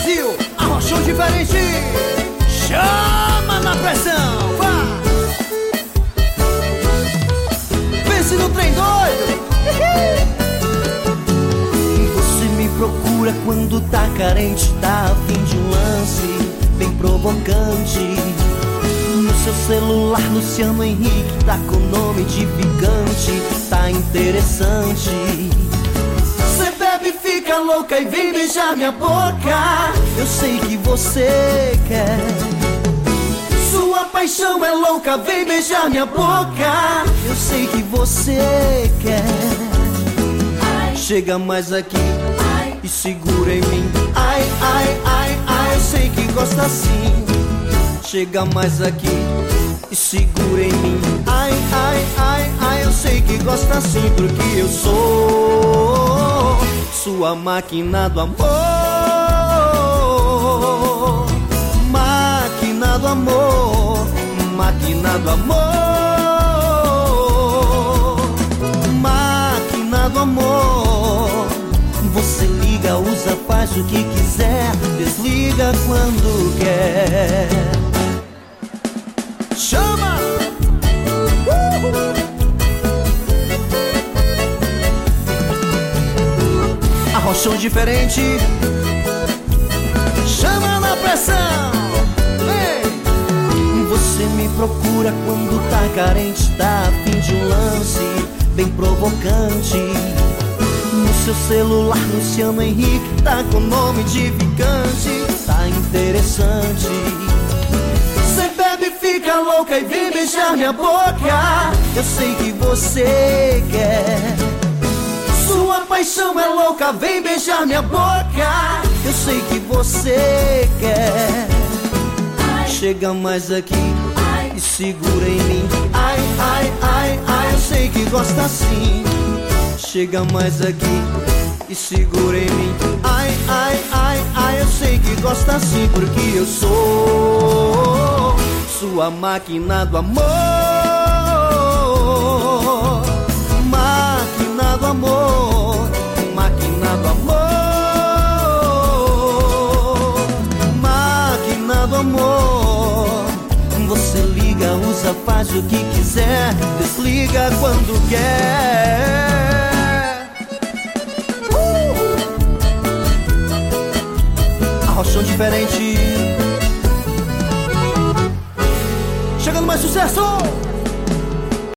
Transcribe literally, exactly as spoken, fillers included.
Brasil, arrochão diferente. Chama na pressão, vá. Pense no trem doido. Você me procura quando tá carente, tá a fim de um lance bem provocante. No seu celular, Luciano Henrique tá com nome de ficante, tá interessante. Cê bebe, fica louca e vem beijar minha boca. Eu sei que você quer. Sua paixão é louca, vem beijar minha boca. Eu sei que você quer. Chega mais aqui e segura em mim. Ai, ai, ai, ai, eu sei que gosta assim. Chega mais aqui e segura em mim. Ai, ai, ai, ai, eu sei que gosta assim, porque eu sou sua máquina do amor. Máquina do amor, máquina do amor, máquina do amor. Você liga, usa, faz o que quiser, desliga quando quer. Chama! Uhul! Arrochão diferente. Chama na pressão. Vem! Você me procura quando tá carente, tá a fim de um lance bem provocante. No seu celular, Luciano Henrique tá com nome de ficante, tá interessante. Cê bebe, fica louca e vem beijar minha boca. Eu sei que você quer. Sua paixão é louca, vem beijar minha boca. Eu sei que você quer. Chega mais aqui e segura em mim. Ai, ai, ai, ai, eu sei que gosta assim. Chega mais aqui e segura em mim. Ai, ai, ai, ai, eu sei que gosta assim, porque eu sou sua máquina do amor. Máquina do amor, máquina do amor, máquina do amor. Você liga, usa, faz o que quiser, desliga quando quer. Arrochão diferente. Chegando mais sucesso.